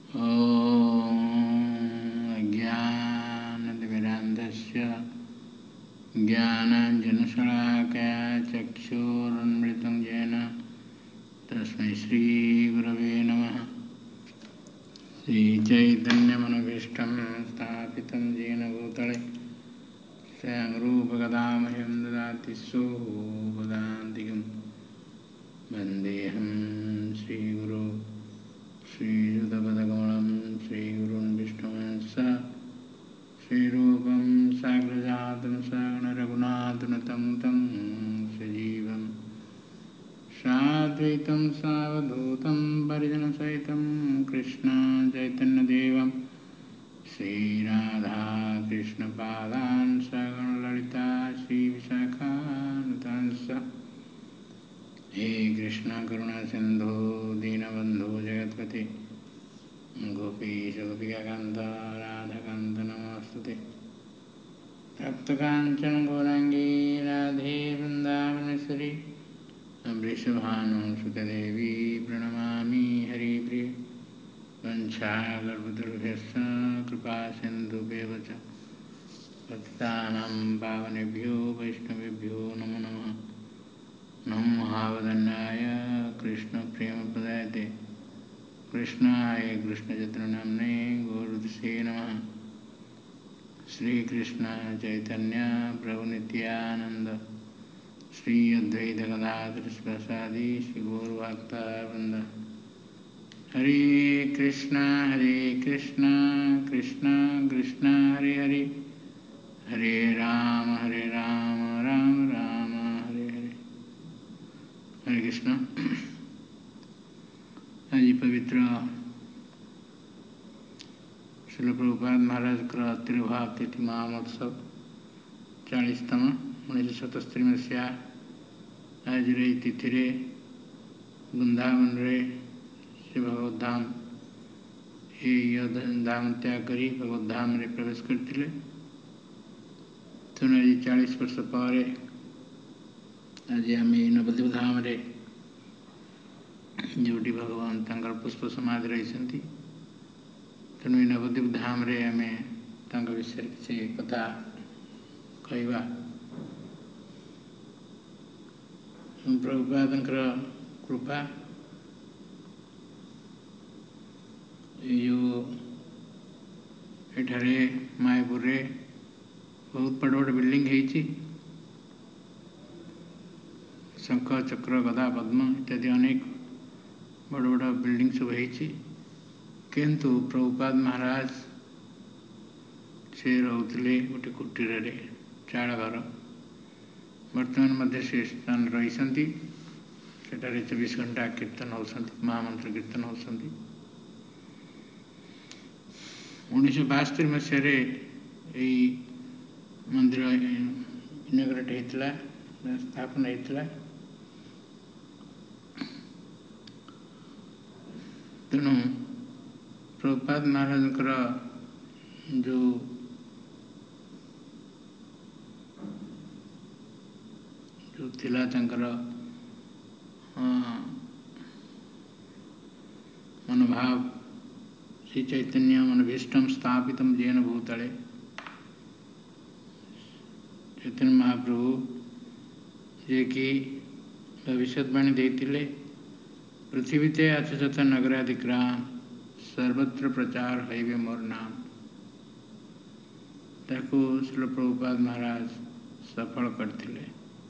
ॐ अज्ञानतिमिरान्धस्य ज्ञानाञ्जनशलाकया चक्षुरुन्मिलितं येन तस्मै श्रीगुरवे नमः। श्रीचैतन्यमनोभीष्टं स्थापितं येन भूतले स्वयं रूपकदामह्यं ददाति सोपदान्तिकं वन्देऽहं श्रीगुरो श्रीयुतपदकमलं श्रीगुरुन् विष्णुवंश श्रीरूपं साग्रजातं सगणरघुनाथनुतं तं सजीवं साद्वैतं सावधूतं परिजनसहितं कृष्णचैतन्यदेवं श्रीराधाकृष्णपादान् सगणललिता श्रीविशाखानुतांश्च। हे कृष्ण करुणा सिंधु दीनबंधु जगत्पते गोपीश गोपिकाकान्त राधाकान्त नमोस्तुते। तप्तकाञ्चन गौरांगी राधे वृन्दावनेश्वरी वृषभानुसुते देवी प्रणमामि हरिप्रिये। वंशाकल्पतरुभ्यश्च कृपासिन्धुभ्येव च पतितानां पावनेभ्यो वैष्णवेभ्यो नमो नमः। नमो महावदन्याय कृष्णप्रेमप्रदायते कृष्णाय कृष्णचैतन्यनाम्ने गौरसे नमः। श्रीकृष्ण चैतन्य प्रभु नित्यानंद श्री अद्वैत गदाधर शिवासादि श्री गौरभक्तवृंद। हरे कृष्ण कृष्ण कृष्ण हरे हरे, हरे राम राम राम हरे हरे। हरे कृष्ण। आज पवित्र श्रील प्रभुपाद महाराज का तिरुभाव तिथि महामहोत्सव 40तम 1977 मसीहा आज तिथि रे वृंदावन रे श्री भगवत धाम धाम त्याग करी भगवत धाम रे प्रवेश करते तेणु आज 40 वर्ष पर आज आम नवद्वीप धाम रे जोटी भगवान तंकर पुष्प समाधि रही तेणु नवद्वीप धाम रे आम विषय किसी कथा कहवा। प्रभुपाद कृपा जो एठारे मायापुर रे बहुत बड़ बड़ बिल्डिंग है शंख चक्र गदा पद्म इत्यादि अनेक बड़ बड़ बिल्डिंग सब है किंतु प्रभुपाद महाराज से रोते गोटे कुटीर रे चाल घर वर्तमान मध्य से स्थान रही 24 घंटा कीर्तन होती महामंत्र कीर्तन होती। 1972 मसीह मंदिर इनोग्रेट होता स्थापना होता। तेणु प्रभुपाद महाराज जो थिला मनोभाव श्री चैतन्य मनभीष्टम स्थापित येन भूतले चैतन्य महाप्रभु जे कि भविष्यवाणी देते पृथ्वीते अचत नगरादिग्राम सर्वत्र प्रचार हैवे मोर नाम ताकू श्रील प्रभुपाद महाराज सफल करते।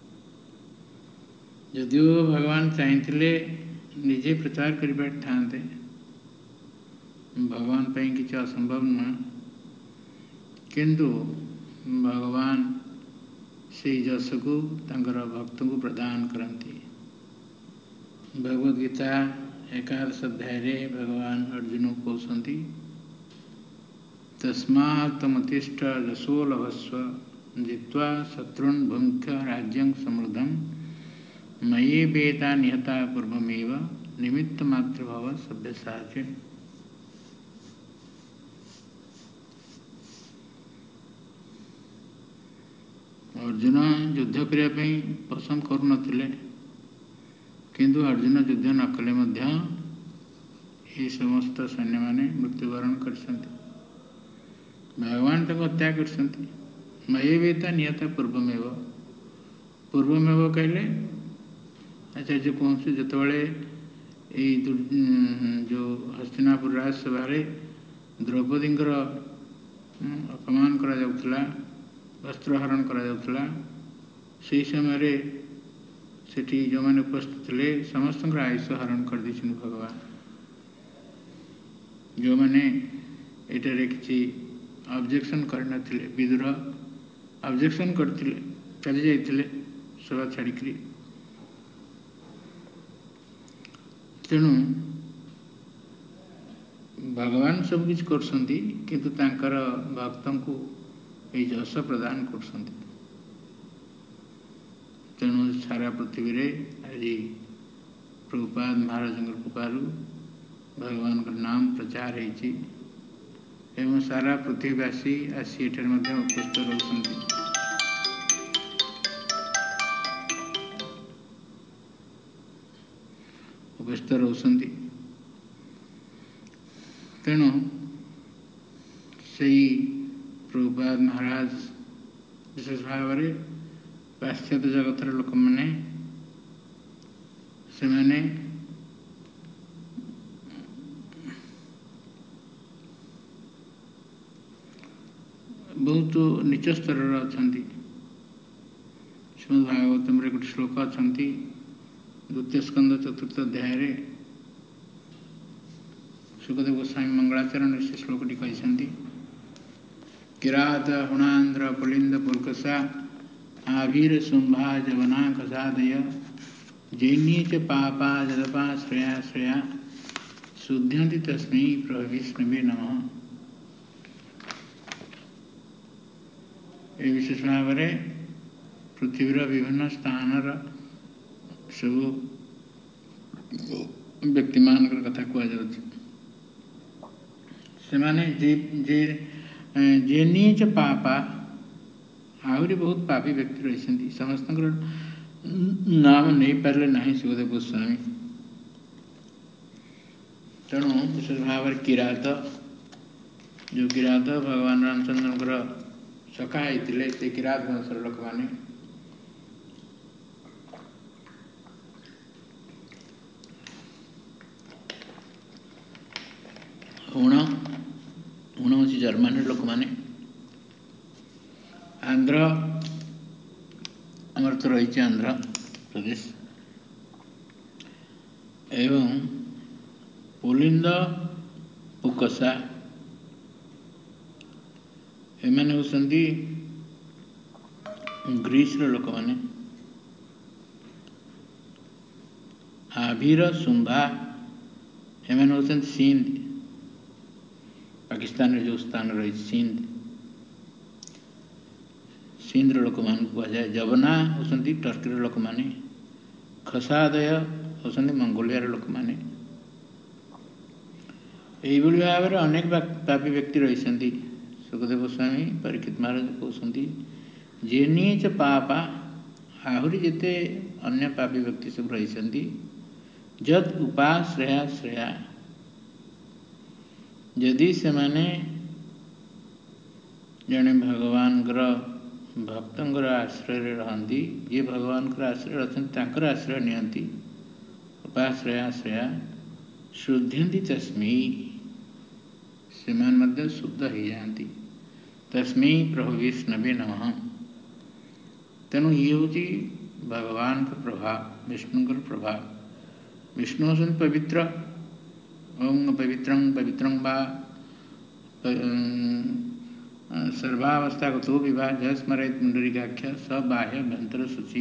जदिव भगवान चाहते निजे प्रचार कर पारिथांते भगवान पर किसी असंभव न किंतु भगवान से जस को भक्त को प्रदान करती। भगवद गीता 11 अध्याय भगवान अर्जुन को कहते तस्मात् तमुत्तिष्ठ यशो लभस्व जित्वा शत्रुन् भुङ्क्ष्व राज्यं समृद्धं मयि वेता निहता पूर्वमेव निमित्तमात्र भव सभ्यसाचे। अर्जुन युद्ध करने पसंद करुन किंतु अर्जुन युद्ध न कले ये समस्त सैन्य माने मृत्युवरण करछन्ति। भगवान तक हत्या करछन्ति। मयेवेता नियता पूर्वमेव। पूर्वमेव कहले आचार्य कहते जितेबाला जो हस्तिनापुर राजसभा द्रौपदी अपमान करा जाउथला, वस्त्रहरण करा जाउथला, से समय सेठी जो मैंने उपस्थित थे समस्त आयुष हरण कर दी भगवान। जो मैंने एटारे किसी ऑब्जेक्शन करना विदुर ऑब्जेक्शन करते चली जाइए सभा छाड़ी। तेणु भगवान सब किछ करछन्ति किंतु तांकर भक्तों को ये जस प्रदान करछन्ति। तेणु सारा पृथ्वी रे आज प्रभुपाद महाराज कृपारू भगवान का नाम प्रचार होइछि एवं सारा पृथ्वीवासी आसी एठार मध्य उपस्थित रहउछन्ति। उपस्थित रहउछन्ति। तेणु सही प्रभुपाद महाराज विशेष भाव में पाश्चात्य जगतर लोक मैंने से मैंने बहुत नीच स्तर अच्छा। श्रीमद् भागवतम गोटे श्लोक अच्छा द्वितीय स्कंद चतुर्थ अध्याय सुखदेव गोस्वामी मंगलाचरण से श्लोकटी कहते किरात हुणांद्र पुलिंद पुलकसा आभीर शुंभा जवना कसादय जैन्ये च पापा जदपा श्रेया श्रेया शुद्ध्यन्ति तस्मै प्रविष्णवे नमः। ये विशेष भाव में पृथ्वीर विभिन्न स्थान सब व्यक्ति मान कथा कहुच्छे जेनी च पापा आहरी बहुत पापी व्यक्ति रही समस्त नाम नहीं पारे ना सुखदेव गोस्वामी। तेणु विशेष भाव किरात जो किरात भगवान रामचंद्र सखा होते से किरात वंशर लोक मैंने हुण हूँ जर्मनी लोक मैंने आंध्र आमर तो रही आंध्र प्रदेश एवं पुलिंद पुकसा एमाने होसंती ग्रीस लोक मैंने आभीर शुंभा एमाने होसंती सिंध पाकिस्तान में जो स्थान रही सिंध लोक मान कहुए जवना होसंती टर्की लोक मैंने खसादय होसंती मंगोलिया लोक मैंने यही भाव में अनेक पापी व्यक्ति रही। सुखदेव गोस्वामी परीक्षित महाराज कहते जेनी च पापा आहरी जिते अन्य पापी व्यक्ति सब रही जद उपाश्रया श्रेया यदि से माने जड़े भगवान भक्तर आश्रय रहती ये भगवान आश्रय अच्छा आश्रय नियंती उपाश्रया श्रेया शुद्ध्यन्ति तस्मै से मध्य शुद्ध हो जाती तस्मै प्रभु विष्णवे नमः। तेणु ये हूँ भगवान का प्रभाव विष्णु का प्रभाव। विष्णु हों पवित्र ओं पवित्रं पवित्रं वा सर्वावस्था गतो विवाह ज स्मरेत पुंडरीकाख्य स बाह्य अभ्यंतर शुचि।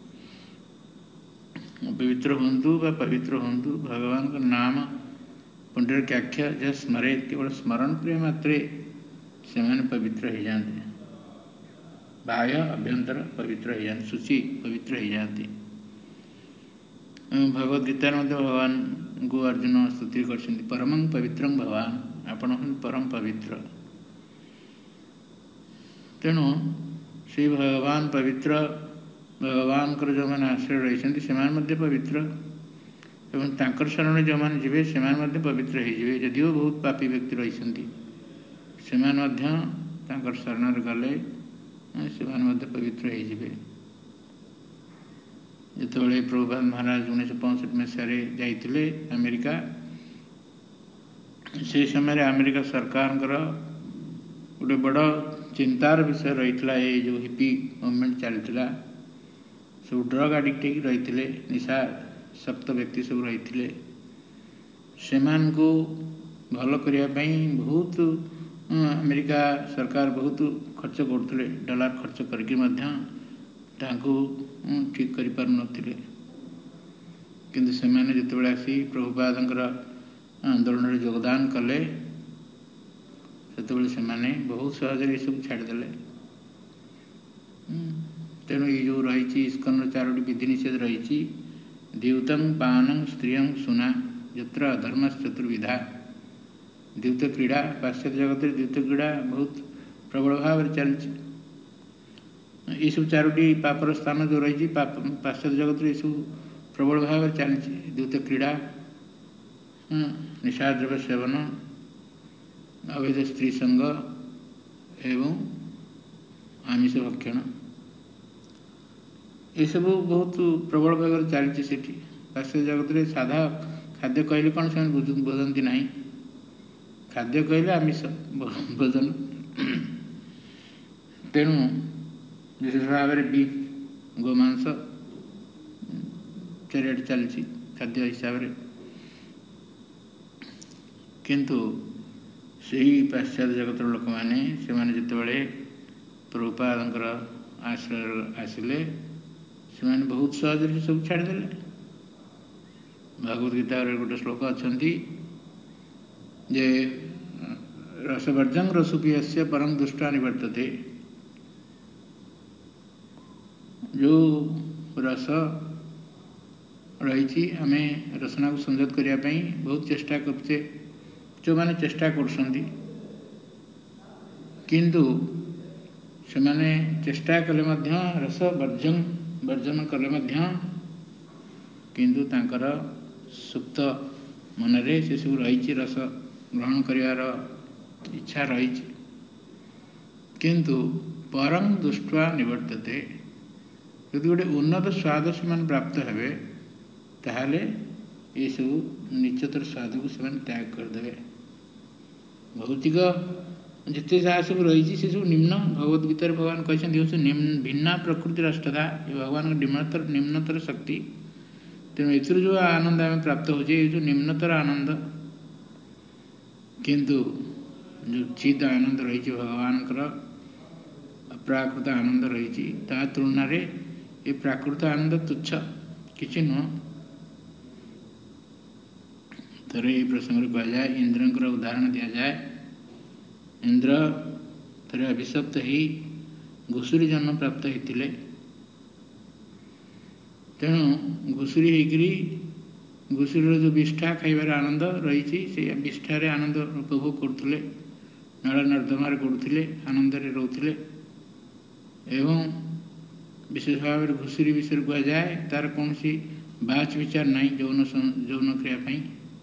पवित्र हूँ व पवित्र हूँ भगवान का नाम पुंडरीकाख्य ज स्मरेत केवल स्मरण करे मात्रे से मैंने पवित्र हो जाते बाह्य अभ्यंतर पवित्र हो जाते शुचि पवित्र हो जाती। भगवद गीतार मध्य भगवान को अर्जुन स्तुति कर परमं पवित्रं भगवान आपण परम पवित्र। तेणु से भगवान पवित्र भगवान जो मैंने आश्रय रही से पवित्र ଏବଂ ତାଙ୍କର ଶରଣରେ ଯେଉଁମାନେ ଯିବେ ସେମାନେ ମଧ୍ୟ ପବିତ୍ର ହୋଇଯିବେ। ଯଦିଓ ବହୁତ ପାପୀ ବ୍ୟକ୍ତି ରହିଛନ୍ତି, ସେମାନେ ମଧ୍ୟ ତାଙ୍କର ଶରଣରେ ଗଲେ ସେମାନେ ମଧ୍ୟ ପବିତ୍ର ହୋଇଯିବେ। ଯେତେବେଳେ ପ୍ରଭୁପାଦ ମହାରାଜ 1965 ମସିହାରେ ଯାଇଥିଲେ ଆମେରିକା, ସେହି ସମୟରେ ଆମେରିକା ସରକାରଙ୍କର ଗୋଟେ ବଡ଼ ଚିନ୍ତାର ବିଷୟ ରହିଥିଲା। ଏ ଯେଉଁ ହିପି ମୁଭମେଣ୍ଟ ଚାଲିଥିଲା, ସବୁ ଡ୍ରଗ୍ ଆଡ଼ିକ୍ଟ ହେଇକି ରହିଥିଲେ, ନିଶାସକ୍ତ ବ୍ୟକ୍ତି ସବୁ ରହିଥିଲେ। ସେମାନଙ୍କୁ ଭଲ କରିବା ପାଇଁ ବହୁତ ଆମେରିକା ସରକାର ବହୁତ ଖର୍ଚ୍ଚ କରୁଥିଲେ, ଡଲାର ଖର୍ଚ୍ଚ କରିକି ମଧ୍ୟ ତାଙ୍କୁ ଠିକ୍ କରିପାରୁନଥିଲେ। କିନ୍ତୁ ସେମାନେ ଯେତେବେଳେ ଆସି ପ୍ରଭୁପାଦଙ୍କର ଆନ୍ଦୋଳନରେ ଯୋଗଦାନ କଲେ, ସେତେବେଳେ ସେମାନେ ବହୁତ ସହଜରେ ଏସବୁ ଛାଡ଼ିଦେଲେ। ତେଣୁ ଏଇ ଯେଉଁ ରହିଛି ଇସ୍କନର 4ଟି ବିଧି ନିଷେଧ ରହିଛି, ଦ୍ୟୁତଂ ପାନଂ ସ୍ତ୍ରିୟଂ ସୁନା ଯତ୍ର ଅଧର୍ମଶ୍ଚତୁର୍ବିଧା। ଦ୍ୟୁତ କ୍ରୀଡ଼ା, ପାଶ୍ଚାତ୍ୟ ଜଗତରେ ଦ୍ୟୁତ କ୍ରୀଡ଼ା ବହୁତ ପ୍ରବଳ ଭାବରେ ଚାଲିଛି। ଏସବୁ 4ଟି ପାପର ସ୍ଥାନ ଯେଉଁ ରହିଛି, ପାଶ୍ଚାତ୍ୟ ଜଗତରେ ଏସବୁ ପ୍ରବଳ ଭାବରେ ଚାଲିଛି। ଦ୍ୟୁତ କ୍ରୀଡ଼ା, ନିଶାଦ୍ରବ୍ୟ ସେବନ, ଅବୈଧ ସ୍ତ୍ରୀ ସଙ୍ଗ ଏବଂ ଆମିଷ ଭକ୍ଷଣ, ଏସବୁ ବହୁତ ପ୍ରବଳ ଭାବରେ ଚାଲିଛି ସେଠି। ପାଶ୍ଚାତ୍ୟ ଜଗତରେ ସାଧା ଖାଦ୍ୟ କହିଲେ କ'ଣ ସେମାନେ ବୁଝନ୍ତି ନାହିଁ। ଖାଦ୍ୟ କହିଲେ ଆମିଷ ଭୋଜନ। ତେଣୁ ବିଶେଷ ଭାବରେ ଗୋମାଂସ ଚାରିଆଡ଼େ ଚାଲିଛି ଖାଦ୍ୟ ହିସାବରେ। କିନ୍ତୁ ସେହି ପାଶ୍ଚାତ୍ୟ ଜଗତର ଲୋକମାନେ, ସେମାନେ ଯେତେବେଳେ ପ୍ରଭୁପାଦଙ୍କର ଆଶ୍ରୟ ଆସିଲେ, ସେମାନେ ବହୁତ ସହଜରେ ସବୁ ଛାଡ଼ିଦେଲେ। ଭଗବତ ଗୀତାରେ ଗୋଟେ ଶ୍ଲୋକ ଅଛନ୍ତି ଯେ ରସବର୍ଜଂ ରସୋପିୟସ୍ୟ ପରଂ ଦୁଷ୍ଟା ନିବର୍ତ୍ତତେ। ଯେଉଁ ରସ ରହିଛି, ଆମେ ରସନାକୁ ସଂଯୋଗ କରିବା ପାଇଁ ବହୁତ ଚେଷ୍ଟା କରୁଛେ, ଯେଉଁମାନେ ଚେଷ୍ଟା କରୁଛନ୍ତି, କିନ୍ତୁ ସେମାନେ ଚେଷ୍ଟା କଲେ ମଧ୍ୟ ରସ ବର୍ଜନ କଲେ ମଧ୍ୟ କିନ୍ତୁ ତାଙ୍କର ସୁପ୍ତ ମନରେ ସେସବୁ ରହିଛି, ରସ ଗ୍ରହଣ କରିବାର ଇଚ୍ଛା ରହିଛି। କିନ୍ତୁ ପରଂ ଦୃଷ୍ଟ୍ୱା ନିବର୍ତ୍ତତେ, ଯଦି ଗୋଟେ ଉନ୍ନତ ସ୍ୱାଦ ସେମାନେ ପ୍ରାପ୍ତ ହେବେ, ତାହେଲେ ଏସବୁ ନିଚତର ସ୍ୱାଦକୁ ସେମାନେ ତ୍ୟାଗ କରିଦେବେ। ଭୌତିକ ଯେତେ ଯାହା ସବୁ ରହିଛି ସେସବୁ ନିମ୍ନ। ଭଗବତ ଗୀତାରେ ଭଗବାନ କହିଛନ୍ତି ହେଉଛି ଭିନ୍ନା ପ୍ରକୃତିର ଅଷ୍ଟଧା, ଏ ଭଗବାନଙ୍କ ନିମ୍ନତର ଶକ୍ତି। ତେଣୁ ଏଥିରୁ ଯେଉଁ ଆନନ୍ଦ ଆମେ ପ୍ରାପ୍ତ ହେଉଛେ, ଏ ଯେଉଁ ନିମ୍ନତର ଆନନ୍ଦ। କିନ୍ତୁ ଯେଉଁ ଚିତ୍ ଆନନ୍ଦ ରହିଛି, ଭଗବାନଙ୍କର ଅପ୍ରାକୃତ ଆନନ୍ଦ ରହିଛି, ତା ତୁଳନାରେ ଏ ପ୍ରାକୃତ ଆନନ୍ଦ ତୁଚ୍ଛ, କିଛି ନୁହଁ। ଥରେ ଏହି ପ୍ରସଙ୍ଗରେ କୁହାଯାଏ, ଇନ୍ଦ୍ରଙ୍କର ଉଦାହରଣ ଦିଆଯାଏ। ଇନ୍ଦ୍ର ଥରେ ଅଭିଶପ୍ତ ହେଇ ଘୁଷୁରୀ ଜନ୍ମ ପ୍ରାପ୍ତ ହୋଇଥିଲେ। ତେଣୁ ଘୁଷୁରୀ ହେଇକରି ଘୁଷୁରୀର ଯେଉଁ ବିଷ୍ଠା ଖାଇବାର ଆନନ୍ଦ ରହିଛି, ସେ ବିଷ୍ଠାରେ ଆନନ୍ଦ ଉପଭୋଗ କରୁଥିଲେ, ନଳ ନର୍ଦ୍ଦମାରେ କରୁଥିଲେ, ଆନନ୍ଦରେ ରହୁଥିଲେ। ଏବଂ ବିଶେଷ ଭାବରେ ଘୁଷୁରୀ ବିଷୟରେ କୁହାଯାଏ, ତାର କୌଣସି ବାଚ ବିଚାର ନାହିଁ ଯୌନ କ୍ରିୟା ପାଇଁ।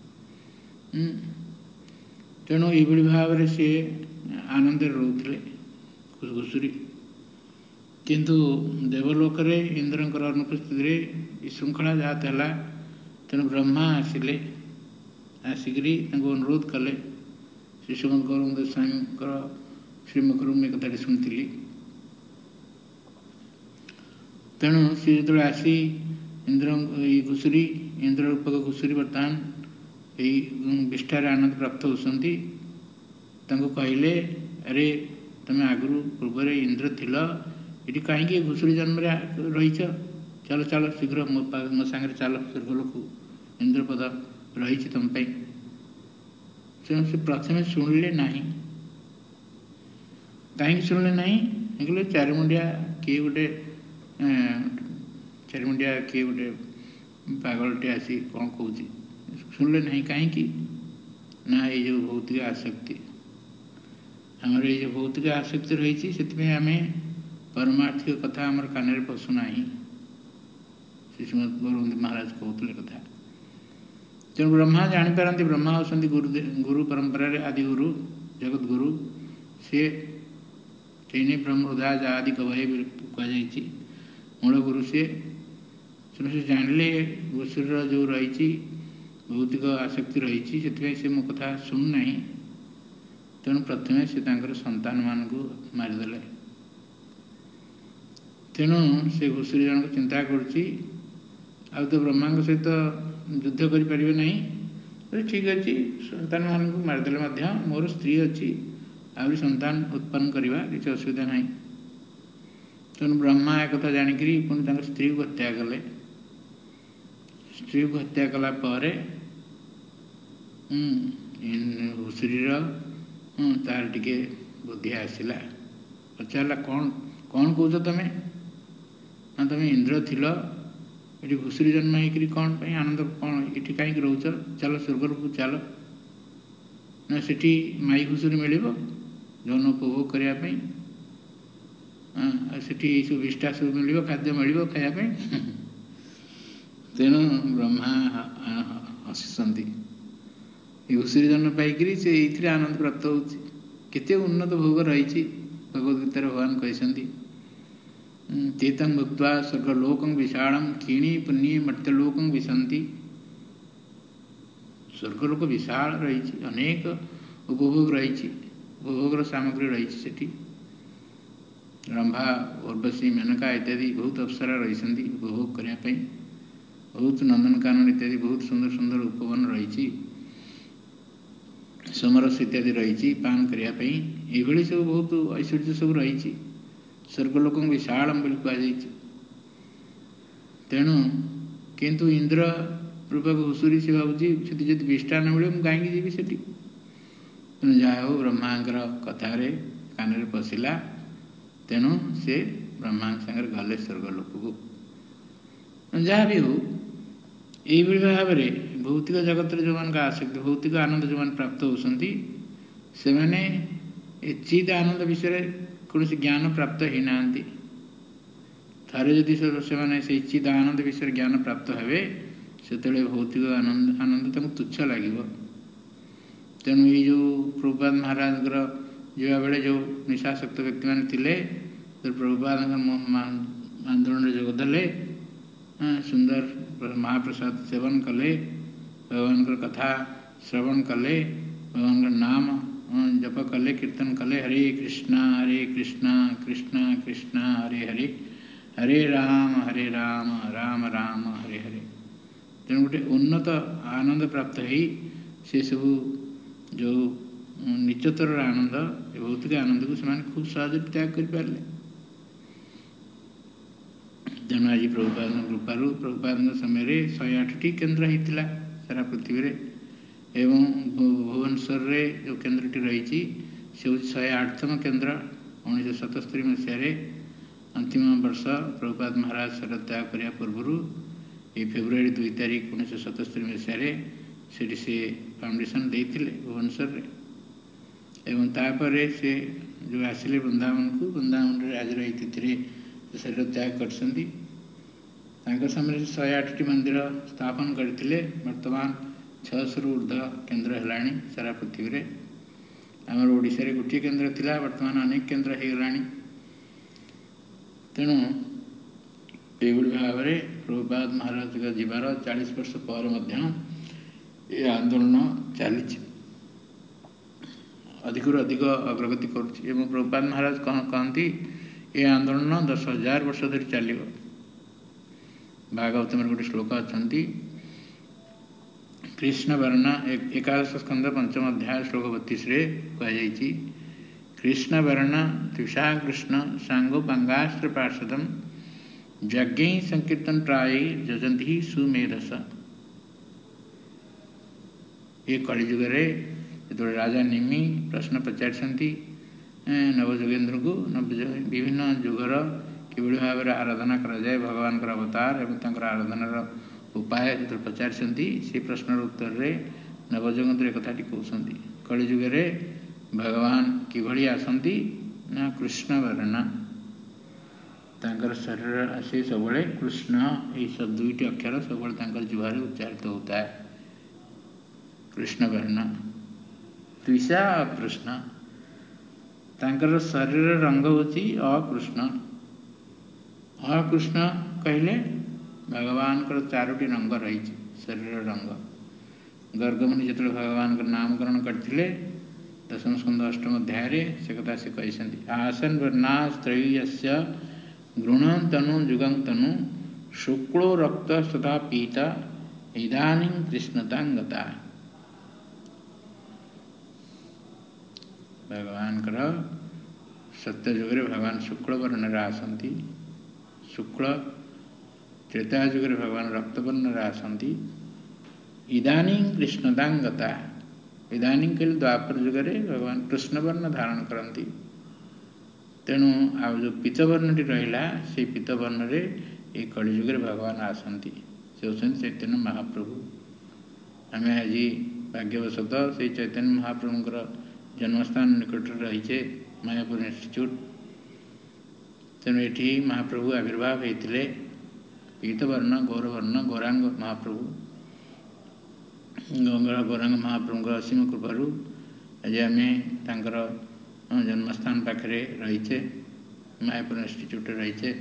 ତେଣୁ ଏଇଭଳି ଭାବରେ ସିଏ ଆନନ୍ଦରେ ରହୁଥିଲେ ଘୁଷୁରୀ। କିନ୍ତୁ ଦେବଲୋକରେ ଇନ୍ଦ୍ରଙ୍କର ଅନୁପସ୍ଥିତିରେ ବିଶୃଙ୍ଖଳା ଜାତ ହେଲା। ତେଣୁ ବ୍ରହ୍ମା ଆସିଲେ, ଆସିକରି ତାଙ୍କୁ ଅନୁରୋଧ କଲେ। ଶ୍ରୀଶୁକ ଗୌରଙ୍ଗ ସ୍ୱାମୀଙ୍କର ଶ୍ରୀମୁଖରୁ ମୁଁ ଏ କଥାଟି ଶୁଣିଥିଲି। ତେଣୁ ସେ ଯେତେବେଳେ ଆସି ଇନ୍ଦ୍ର ରୂପକ ଘୁଷୁରୀ ବର୍ତ୍ତମାନ ଏଇ ବିଷ୍ଠାରେ ଆନନ୍ଦ ପ୍ରାପ୍ତ ହେଉଛନ୍ତି, ତାଙ୍କୁ କହିଲେ, ଆରେ ତମେ ଆଗରୁ ପୂର୍ବରେ ଇନ୍ଦ୍ର ଥିଲ, ଏଠି କାହିଁକି ଘୁଷୁରୀ ଜନ୍ମରେ ରହିଛ? ଚାଲ ଚାଲ ଶୀଘ୍ର ମୋ ସାଙ୍ଗରେ ଚାଲ, ସ୍ୱର୍ଗଲୋକକୁ, ଇନ୍ଦ୍ରପଦ ରହିଛି ତମ ପାଇଁ। ତେଣୁ ସେ ପ୍ରଥମେ ଶୁଣିଲେ ନାହିଁ। କାହିଁକି ଶୁଣିଲେ ନାହିଁ? କହିଲେ ଚାରିମୁଣ୍ଡିଆ କିଏ ଗୋଟେ ପାଗଳଟେ ଆସି କ'ଣ କହୁଛି। ଶୁଣିଲେ ନାହିଁ କାହିଁକି? ନା ଏଇ ଯେଉଁ ଭୌତିକ ଆସକ୍ତି, ଆମର ଏଇ ଯେଉଁ ଭୌତିକ ଆସକ୍ତି ରହିଛି, ସେଥିପାଇଁ ଆମେ ପରମାର୍ଥିକ କଥା ଆମର କାନରେ ପଶୁନାହିଁ। ଶ୍ରୀମଦ୍ ଗୌରଙ୍ଗ ମହାରାଜ କହୁଥିଲେ କଥା। तेणु ब्रह्मा जापारती ब्रह्मा होती गुरु परंपरा आदि गुरु जगत गुरु सी से ब्रह्म हृदय आदि कवय कहुई मूल गुरु सी से जानले घुषुरी जो रही भौतिक आसक्ति रही से मो कथा शुणुना तेणु प्रथम से संतान मानक मारिदेले तेणु से घुषुरी जन को चिंता करुच्ची आ तो ब्रह्मा सहित युद्ध करें ना तो ठीक अच्छे संतान मानक मारिदेले मोर स्त्री अच्छी आहरी संतान उत्पन्न करवा किसी असुविधा ना तेणु ब्रह्मा एक कथा जाणिक पुणी स्त्री को हत्या कले स्त्री को हत्या कलापर घुषुरी तार टिके बुद्धि आसला पचारा कौन कौन कौच तुम ना तुम इंद्र थिल ये घुषुरी जन्म होकर कौन पर आनंद कौन ये कहीं रोच चल स्वर्ग को चल ना से माई घुषुरी मिल जौन उपभोग करने से सब विष्टा सब मिल खाद्य मिल खायापी तेणु ब्रह्मा हसुंट घुषुरी जन्म पाइक से ये आनंद प्राप्त होते उन्नत भोग रही भगवद्गीतार भगवान कहते तीर्थं भुक्त्वा स्वर्गलोकं विशालम क्षीणी पुण्य मर्त्यलोकं विशन्ति स्वर्गलोक विशाल रही अनेक उपभोग रही उपभोग सामग्री रही रंभा उर्वशी मेनका इत्यादि बहुत अप्सरा रही उपभोग करने बहुत नंदनकानन इत्यादि बहुत सुंदर सुंदर उपवन रही समरस इत्यादि रही पान करने ये सब बहुत ऐश्वर्य सब रही स्वर्गलोक विशालम बोली कहुई तेणु किंतु इंद्र रूपक घुषुरी से भावी से विष्टा न मिले कहीं जी से तेणु जहाँ हो ब्रह्मांकर कथार कान पशिला तेणु से ब्रह्मा सागर गले स्वर्गलोक को जहाँ भी हो यही भाव में भौतिक जगत जो मान आसक्ति भौतिक आनंद जो मान प्राप्त होती से मैंने चिद आनंद विषय कौन ज्ञान प्राप्त होना थे जदि से चिद आनंद विषय ज्ञान प्राप्त हे से भौतिक आनंद आनंद तुच्छ लगे तेणु ये जो प्रभुपाद महाराज जो बेले जो निशासक्त व्यक्ति मैंने तो प्रभुपाद आंदोलन जोगदे सुंदर महाप्रसाद सेवन कले भगवान कथा श्रवण कले भगवान नाम जप कले कीर्तन कले हरे कृष्णा कृष्णा कृष्णा हरे हरे हरे राम राम राम हरे हरे तेणु गोटे उन्नत आनंद प्राप्त हो से सब जो निचतर आनंद भौतिक आनंद को से खूब सहज त्याग कर पारे तेणु आज प्रभुपाद कृपार प्रभुपाद समय 108टी केन्द्र होता सारा पृथ्वी रे एवं भुवनेश्वर रे जो केन्द्रटी रही से 108तम केन्द्र 1977 मसीह अंतिम वर्ष प्रभुपाद महाराज शरद त्याग करने पूर्व ये फेब्रुआरी 2 तारीख 1977 मसीह से फाउंडेशन देते भुवनेश्वर रे एवं तापर से जो आसिले वृंदावन को वृंदावन आज रही तिथि शरीर त्याग कर समय 108टी मंदिर स्थापन करते वर्तमान 600 ऊर्ध केन्द्र है सारा पृथ्वी रे आमर ओडिशा रे गोटे केन्द्र थिला वर्तमान अनेक केन्द्र हो गला तेणु ये भाव में प्रभुपाद महाराज का जीवार 40 वर्ष पर ये आंदोलन चली अधिक अधिक अग्रगति कर प्रभुपाद महाराज कहती ये आंदोलन 10,000 वर्ष धरी चलो भागवत में गोटे श्लोक अच्छा कृष्ण वर्ण 11 स्कंद 5म अध्याय श्लोक 32 कहुई कृष्ण वर्ण त्रिषा कृष्ण सांगोपांगास्त्र पार्षदम यज्ञ संकीर्तन प्राय जजंती सुमेधस ये कलिजुग जो राजा निमि प्रश्न पचारि नवजोगेन्द्र को विभिन्न जुगर कि भाव में आराधना कराए भगवान अवतार एवं आराधनार उपाय जो पचारि से प्रश्नर उत्तर रे नवजोगेन्द्र एक कथाटी कहते कलिजुगे भगवान किभली आसती ना कृष्ण वर्ण तांकर शरीर सब कृष्ण ये सब 2टी अक्षर सब जुहार उच्चारित होता है कृष्णवर्ण द्विषा अकृष्ण तांकर शरीर रंग होची अकृष्ण अकृष्ण कहले भगवान को चारोटी रंग रही शरीर रंग गर्गमुनि जो भगवान का नामकरण करते दशम स्कंद अष्टम अध्याय से कथा से कहते आसन वर्णास्त्रयस्य गृणं तनु जुगं तनु शुक्लो रक्त तथा पीता इदानीं कृष्णतां गता भगवान कर सत्य जुगे भगवान शुक्ल वर्ण आसती शुक्ल त्रेता जुगे भगवान रक्तवर्ण आसती इदानीं कृष्णतां गता इदानीं कहले द्वापर जुगे भगवान कृष्णवर्ण धारण करती तेणु आ जो पीतवर्णटी रहा से पीतवर्ण रे ये कलिजुगे भगवान आसती से होती चैतन्य महाप्रभु आम आज भाग्यवशत से चैतन्य महाप्रभुंर जन्मस्थान निकट रहीचे मायापुर इंस्टीट्यूट तेणु ये महाप्रभु आविर्भाव होते पीतवर्ण गौरवर्ण गौरांग महाप्रभु गौरांग महाप्रभु असीम कृपारू आज आम जन्मस्थान पाखे रहीचे मायापुर इंस्टीट्यूट रहीचे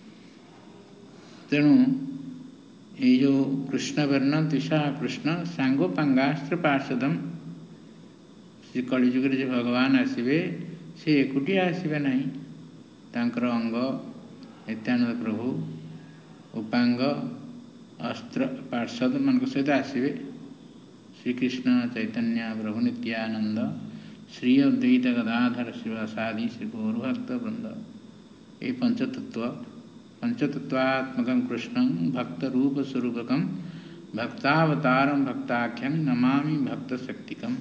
तेणु ये जो कृष्णवर्ण द्विषा कृष्ण सांगोपांगास्त्र पार्षदम से कलिजुगे जो भगवान आसवे से एकुटिया आसवे ना तांकर अंग नित्यानंद प्रभु उपांग अस्त्र पार्षद मान सहित आसवे श्रीकृष्ण चैतन्य प्रभु नित्यानंद श्री अद्वैत गदाधर शिवासादि श्री गौरभक्त वृंद ये पंचतत्वात्मक कृष्ण भक्त रूप स्वरूपक भक्तावतारम भक्ताख्यं नमामि भक्त शक्तिकम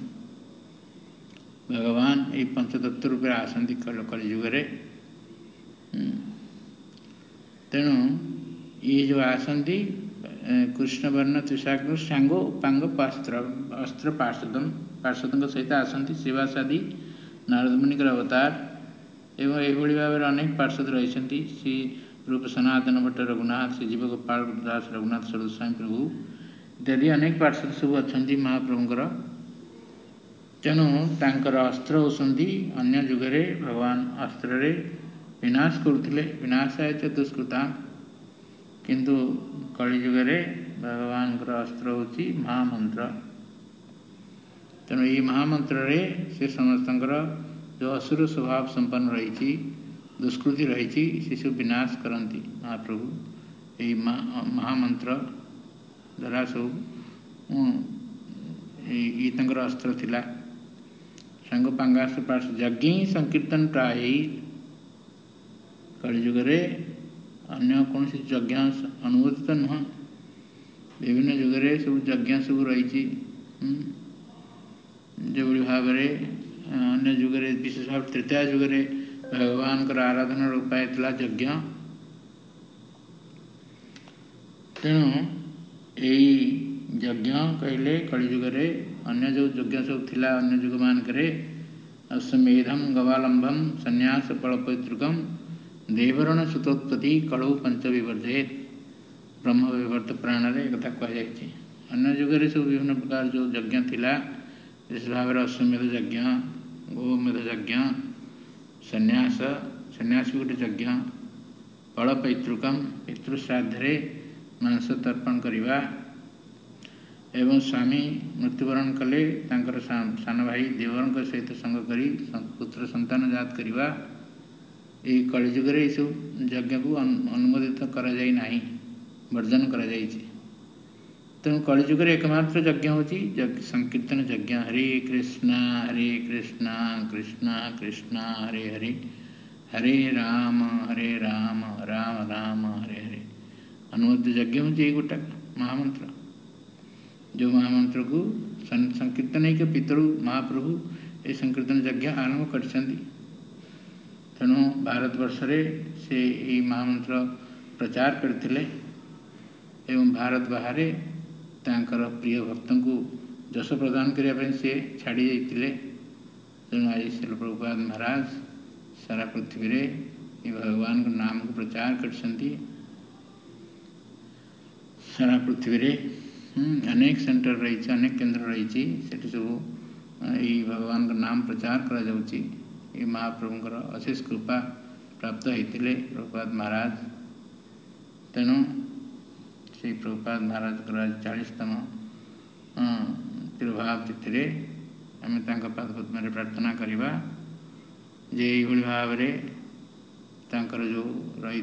भगवान ये पंचतत्व रूप आसती कलिजुगे तेणु ये जो आसती कृष्णवर्ण तुषाग्र सांगो उपांग अस्त्र पार्षद सहित आसती शिवासादि नारद मुनि अवतार एवं यही भाव में अनेक पार्षद रही श्री रूप सनातन भट्ट रघुनाथ श्री जीव गोपाल दास रघुनाथ स्वरूप प्रभु इत्यादि अनेक पार्षद सब अच्छा महाप्रभुंर तेणु तांकर अस्त्र होती अन्य जुगे भगवान अस्त्र विनाश करुले विनाशाय च दुष्कृता किंतु कलिजुगे भगवान अस्त्र होची महामंत्र तेणु ये महामंत्र से समस्त जो असुर स्वभाव संपन्न रही दुष्कृति रही से सब विनाश करती महाप्रभु यही महामंत्र द्वारा सब ये अस्त्र थिला सांगोपांगास्त्र पार्ष यज्ञ संकीर्तन प्राय कलिजुगे अन्य कौन यज्ञ अनुमोदित नुह विभिन्न जुगे सब यज्ञ सब रही जो भाव अन्य जुगे विशेष भाव तृतीय जुगे भगवान का आराधना उपाय था यज्ञ तेणु यही यज्ञ कहले कलिजुगे अन्य जो यज्ञ सब थिला अन्य जुग मानक अश्वमेधम गवालंबम संन्यास फलपैतृकम देवरण सुतोत्पत्ति कलौ पंच विवर्जेत ब्रह्म विवर्त प्राण कथा कहुई अन्य जुगे सब विभिन्न प्रकार जो यज्ञ थिला जिस भाव में अश्वमेध यज्ञ गोमेध यज्ञ संन्यास संन्यास भी गोटे यज्ञ फल पैतृकम पितृश्राद्धे मांस तर्पण करवा एवं स्वामी मृत्युवरण कले सान भाई देवर सहित संग करी पुत्र संतान जात करवा ये कलिजुगे सब यज्ञ को अनुमोदित करा जाई नाही वर्जन करा जाई तेणु कलिजुगे एकमात्र यज्ञ होची संकीर्तन यज्ञ हरे कृष्ण कृष्ण कृष्ण हरे हरे हरे राम राम राम हरे हरे अनुमोदित यज्ञ होची गोटा महामंत्र जो महामंत्र को संकीर्तन के पितृ महाप्रभु ये संकीर्तन यज्ञ आरंभ कर तेणु भारतवर्ष से ये महामंत्र प्रचार करते एवं भारत बाहर तांकर प्रिय भक्त को जश प्रदान करने से छाड़ी जाते तेणु आज श्रील प्रभुपाद महाराज सारा पृथ्वी रे ये भगवान के नाम को प्रचार कर सारा पृथ्वी रे अनेक सेंटर रही, अनेक केन्द्र रही, सेठी सब यही भगवान का नाम प्रचार करा जाउची। ये महाप्रभुंकर अशेष कृपा प्राप्त होते प्रभुपाद महाराज। तेणु श्री प्रभुपाद महाराज 40तम तिरुभाव तिथि आम पादपद्म प्रार्थना करवा जे यही भाव जो रही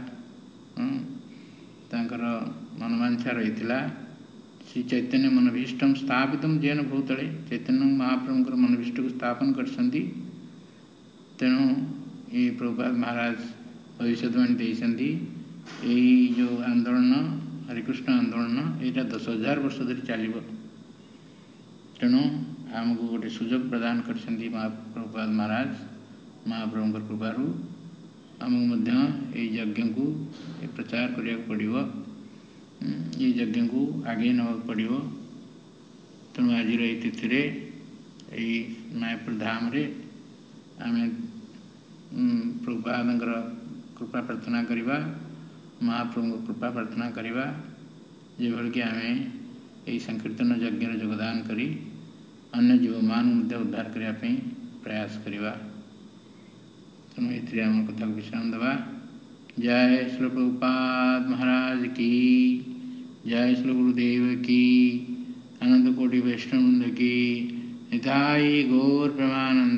मनवांछा रही श्री चैतन्य मनभीष्ट स्थापित जेन भूतले चैतन्य महाप्रभुंकर मनभीष्ट को स्थापन कर। तेणु ये प्रभुपाद महाराज भविष्यवाणी देती यही जो आंदोलन हरिकृष्ण आंदोलन यहाँ 10,000 वर्ष धरी चलो। तेणु आमको गोटे सुजोग प्रदान कर प्रभुपाद महाराज महाप्रभुंकर कृपारू आमको यज्ञ को प्रचार करने पड़ो, ये यज्ञ को आगे ना पड़ो। तेणु आज तिथि यही मायापुर धाम रे आम प्रभुपाद कृपा प्रार्थना करवा, महाप्रभु कृपा प्रार्थना करवा जो कि आम यही संकीर्तन यज्ञ योगदान करी अन्य जीव मान उद्धार करने प्रयास करवा। तेणु ये आम कथा को विश्राम दवा। जय श्री प्रभुपाद महाराज की जय, श्री गुरुदेव की, आनंद कोटि वैष्णव वृंद की, निताई गौर प्रेमानंद।